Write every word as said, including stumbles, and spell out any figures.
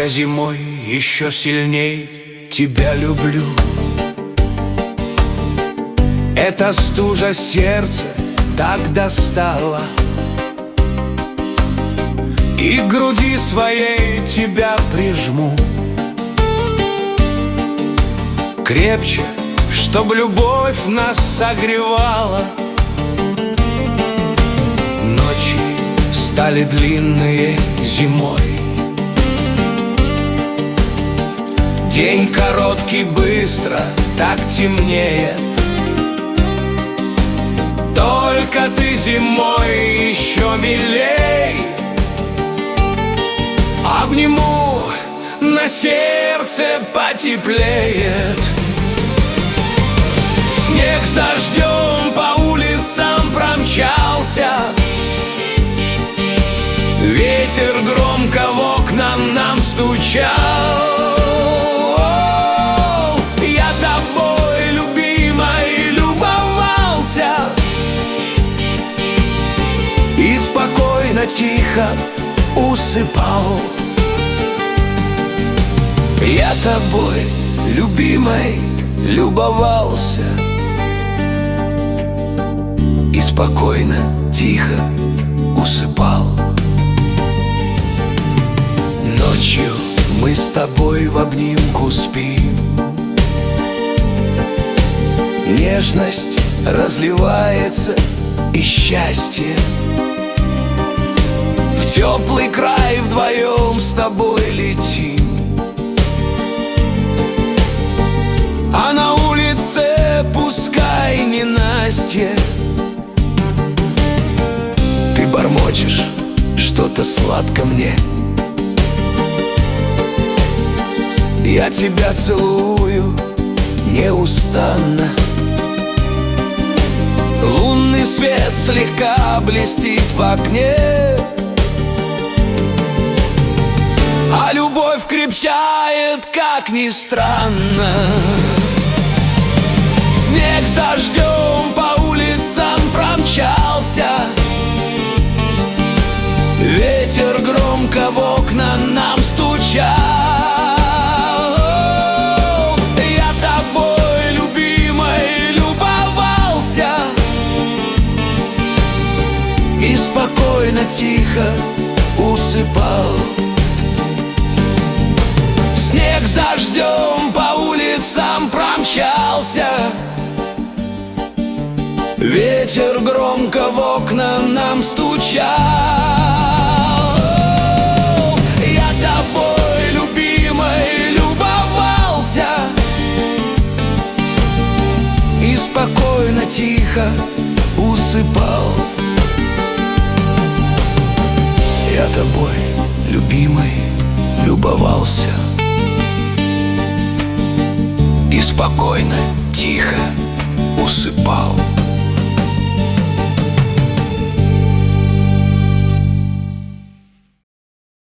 я зимой еще сильней тебя люблю. Эта стужа сердце так достала, и к груди своей тебя прижму крепче, чтоб любовь нас согревала. Ночи стали длинные зимой, день короткий, быстро так темнеет. Только ты зимой еще милей. Обниму, на сердце потеплеет. Снег с дождем по улицам промчался, ветер громко в окна нам стучал. Я тобой, любимой, любовался и спокойно, тихо усыпал. Я тобой, любимой, любовался и спокойно, тихо усыпал. Ночью мы с тобой в обнимку спим, нежность разливается и счастье. В теплый край вдвоем с тобой летим, а на улице пускай ненастье. Ты бормочешь что-то сладко мне, я тебя целую неустанно. Лунный свет слегка блестит в окне, а любовь крепчает, как ни странно. Снег с дождем по улицам промчался, ветер громко в окна нам стучал. Я тобой, любимой, любовался и спокойно, тихо усыпал. Снег с дождем по улицам промчался, ветер громко в окна нам стучал. Я тобой, любимой, любовался и спокойно, тихо усыпал. Я тобой, любимой, любовался и спокойно, тихо усыпал.